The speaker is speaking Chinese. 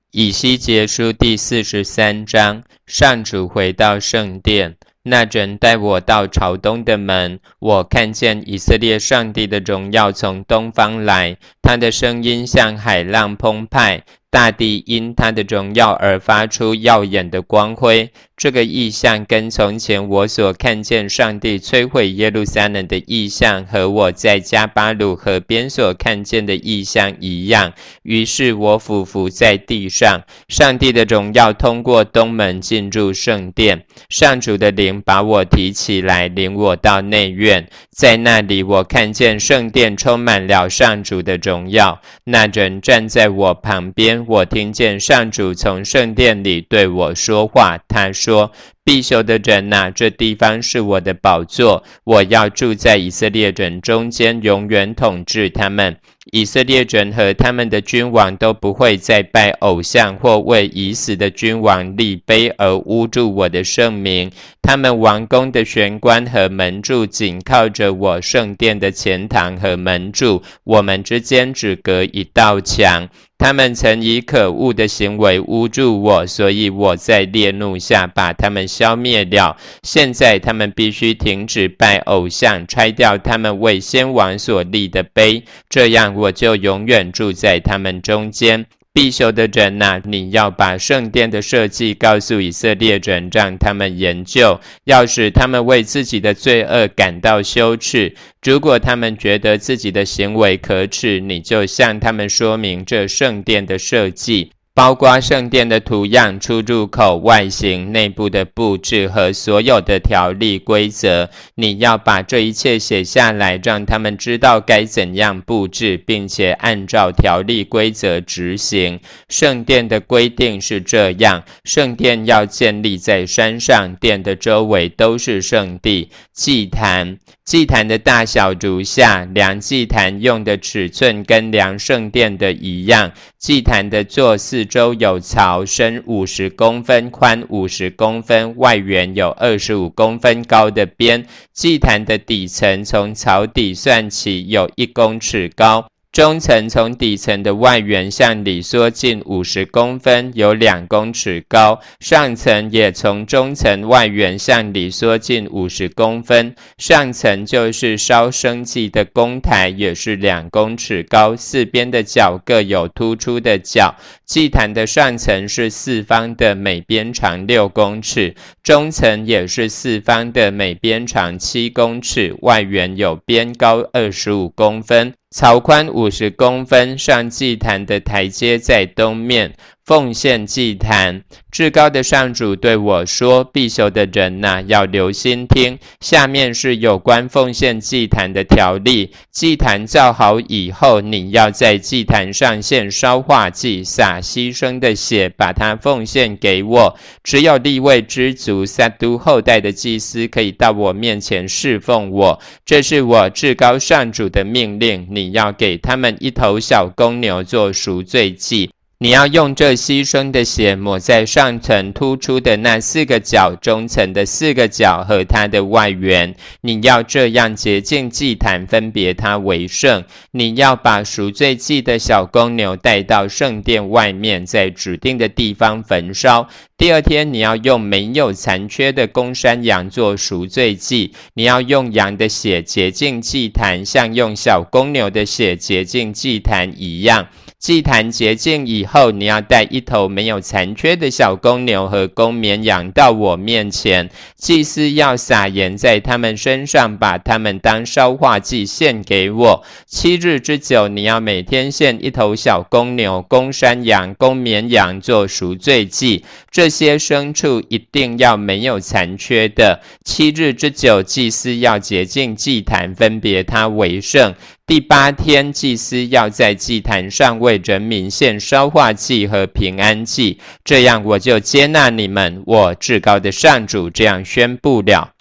以西结书第43章，上主回到圣殿，那人带我到朝东的门，我看见以色列上帝的荣耀从东方来，他的声音像海浪澎湃，大地因他的荣耀而发出耀眼的光辉。这个异象跟从前我所看见上帝摧毁耶路撒冷的异象和我在加巴鲁河边所看见的异象一样，于是我俯伏在地上，上帝的荣耀通过东门进入圣殿，上主的灵把我提起来，领我到内院，在那里我看见圣殿充满了上主的荣耀，那人站在我旁边，我听见上主从圣殿里对我说话，他说：必修的人啊，这地方是我的宝座，我要住在以色列人中间，永远统治他们。以色列人和他们的君王都不会再拜偶像或为已死的君王立碑而污辱我的圣名。他们王宫的玄关和门柱紧靠着我圣殿的前堂和门柱，我们之间只隔一道墙。他们曾以可恶的行为污辱我，所以我在烈怒下把他们消灭了。现在他们必须停止拜偶像，拆掉他们为先王所立的碑，这样我就永远住在他们中间。必修的人啊，你要把圣殿的设计告诉以色列人，让他们研究，要使他们为自己的罪恶感到羞耻。如果他们觉得自己的行为可耻，你就向他们说明这圣殿的设计，包括圣殿的图样、出入口、外形、内部的布置和所有的条例规则。你要把这一切写下来，让他们知道该怎样布置，并且按照条例规则执行。圣殿的规定是这样：圣殿要建立在山上，殿的周围都是圣地。祭坛的大小如下，量祭坛用的尺寸跟量圣殿的一样。祭坛的座四周有槽，深50公分，宽50公分，外缘有25公分高的边。祭坛的底层从槽底算起有1公尺高，中层从底层的外缘向里缩进50公分，有2公尺高，上层也从中层外缘向里缩进50公分，上层就是烧生祭的供台，也是2公尺高，四边的角各有突出的角。祭坛的上层是四方的，每边长6公尺，中层也是四方的，每边长7公尺，外缘有边高25公分，槽宽50公分。上祭坛的台阶在东面。奉献祭坛，至高的上主对我说：必修的人啊，要留心听，下面是有关奉献祭坛的条例。祭坛造好以后，你要在祭坛上献烧化祭，洒牺牲的血，把它奉献给我。只有利未之族撒都后代的祭司可以到我面前侍奉我，这是我至高上主的命令。你要给他们1头小公牛做赎罪祭。你要用这牺牲的血抹在上层突出的那4个角，中层的4个角和它的外缘。你要这样洁净祭坛，分别它为圣。你要把赎罪祭的小公牛带到圣殿外面，在指定的地方焚烧。第二天，你要用没有残缺的公山羊做赎罪祭。你要用羊的血洁净祭坛，像用小公牛的血洁净祭坛一样。祭坛洁净以后，你要带1头没有残缺的小公牛和公绵羊到我面前，祭司要撒盐在他们身上，把他们当烧化祭献给我。7日之久，你要每天献1头小公牛、公山羊、公绵羊做赎罪祭，这些牲畜一定要没有残缺的。7日之久，祭司要洁净祭坛，分别它为圣。第8天，祭司要在祭坛上为人民献烧化祭和平安祭，这样我就接纳你们，我至高的上主这样宣布了。